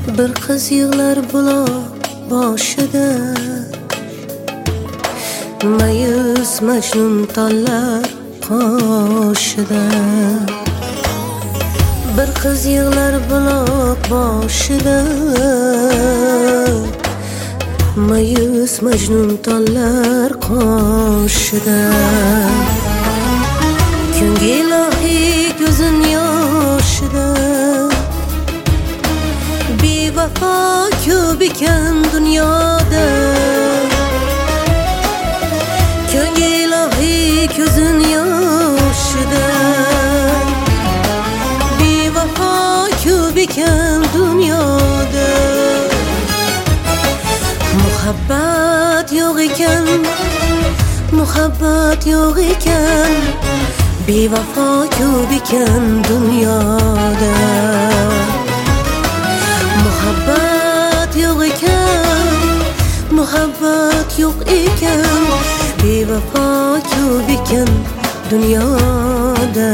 Bir qiz yig'lar buloq boshida, mayus majnun tollar qoshida. Bir qiz yig'lar buloq boshida, mayus majnun tollar qoshida. Ko'ngil ilohiy ko'zin yoshida, bevafo ko'p ekan dunyoda. Ko'ngil ilohiy ko'zin yoshida, bevafo ko'p ekan dunyoda. Muhabbat yo'q ekan, muhabbat yo'q ekan, bevafo ko'p ekan dunyoda. Muhabbat yo'q ekan, muhabbat yo'q ekan, bevafo ko'p ekan dunyoda.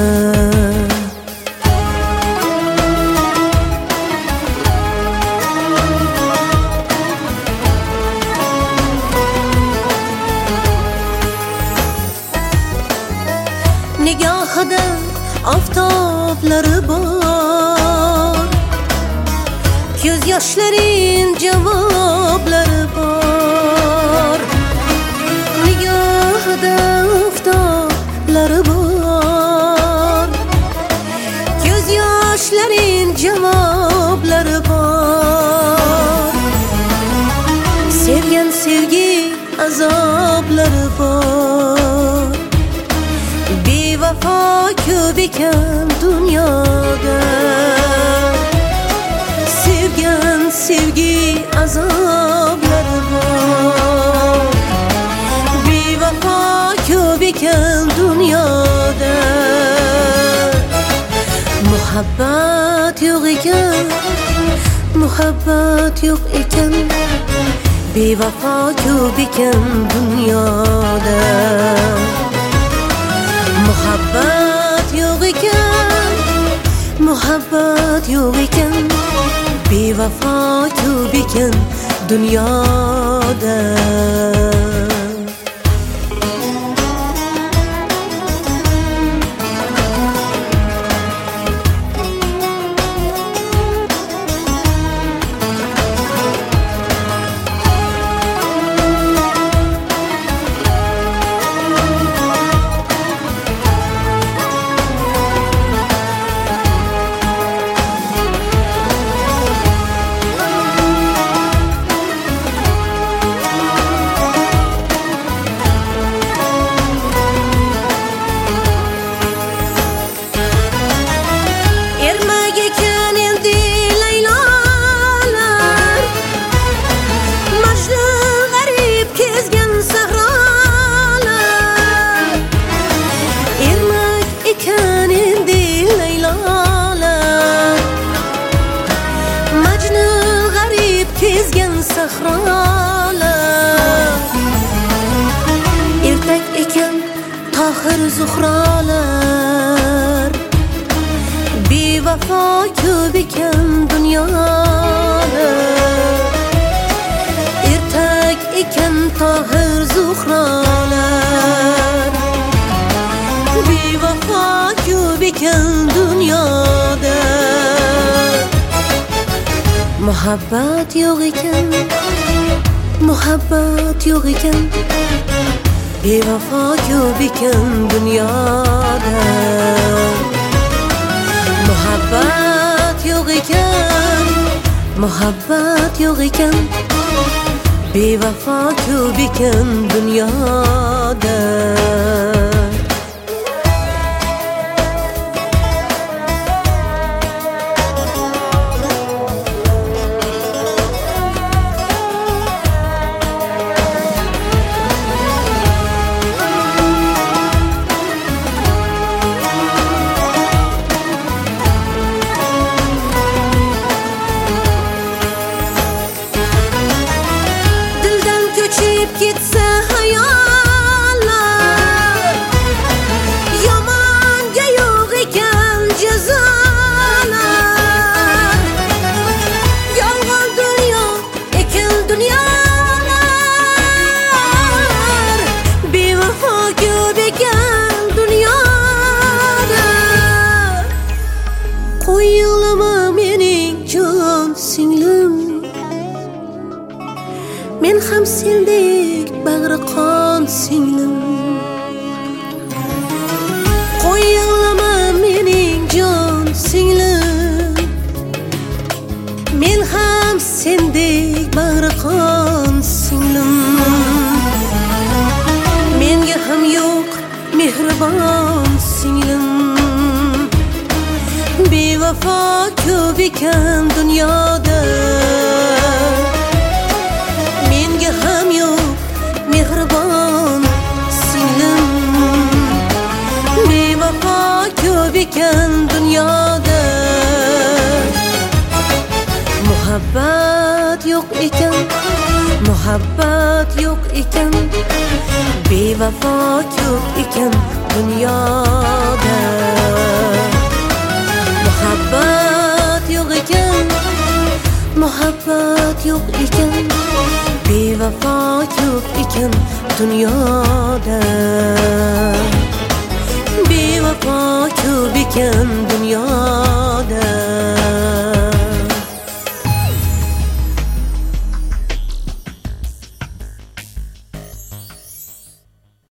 Nigohida oftoblari bor, ko'z yoshlarin javoblari bor. Nigohida oftoblari bor, ko'z yoshlarin javoblari bor. Sevgan sevgi azoblari bor, bevafo ko'p ekan dunyoda. Sevgan sevgi azoblari bor, bevafo ko'p ekan dunyoda. Muhabbat yo'q ekan, muhabbat yo'q ekan, bevafo ko'p ekan dunyoda. Muhabbat yo'q ekan, muhabbat yo'q ekan, bevafo ko'p ekan dunyoda. Ertak ekan tohir zuhrolar, bevafo ko'p ekan dunyoda. Ertak ekan tohir zuhrolar, bevafo ko'p ekan dunyoda. Muhabbat yo'q ekan, muhabbat yo'q ekan, bevafo ko'p ekan dunyoda. Muhabbat yo'q ekan, muhabbat yo'q ekan, bevafo ko'p ekan dunyoda. Gitse hayaller, singlim. Men ham sendek bag'ri qon singlim. Qo'y yig'lama mening jon singlim. Men ham sendek bag'ri qon singlim. Menga ham yo'q mehribon singlim. Bevafo ko'p ekan dunyoda. Menga ham yo'q mehribon singlim. Bevafo ko'p ekan dunyoda. Muhabbat yo'q ekan, muhabbat yo'q ekan. Bevafo ko'p ekan dunyoda. Muhabbat yo'q ekan, muhabbat yo'q ekan. Bevafo ko'p ekan dunyoda. Bevafo ko'p ekan dunyoda.